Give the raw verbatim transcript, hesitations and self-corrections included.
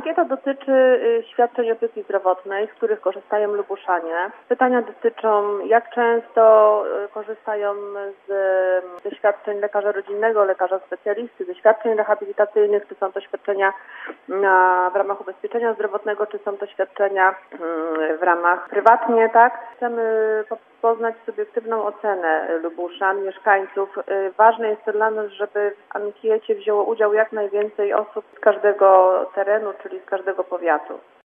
Ankieta dotyczy świadczeń opieki zdrowotnej, z których korzystają Lubuszanie. Pytania dotyczą, jak często korzystają z, ze świadczeń lekarza rodzinnego, lekarza specjalisty, ze świadczeń rehabilitacyjnych, czy są to świadczenia na, w ramach ubezpieczenia zdrowotnego, czy są to świadczenia w ramach prywatnie, tak? Chcemy poznać subiektywną ocenę Lubuszan, mieszkańców. Ważne jest to dla nas, żeby w ankiecie wzięło udział jak najwięcej osób z każdego terenu, czyli z każdego powiatu.